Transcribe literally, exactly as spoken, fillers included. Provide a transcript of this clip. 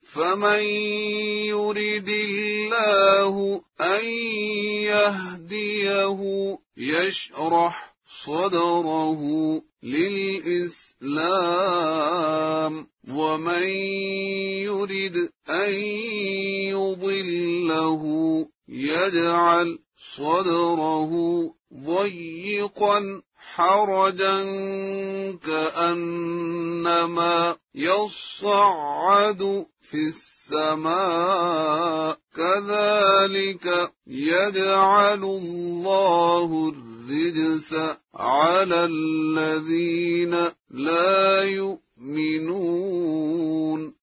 فمن يرد الله أن يهديه يشرح صدره للإسلام ومن يرد أن يضله يجعل صدره ضيقا حرجا كأنما يصعد في السماء كذلك يجعل الله الرجس على الذين لا يؤمنون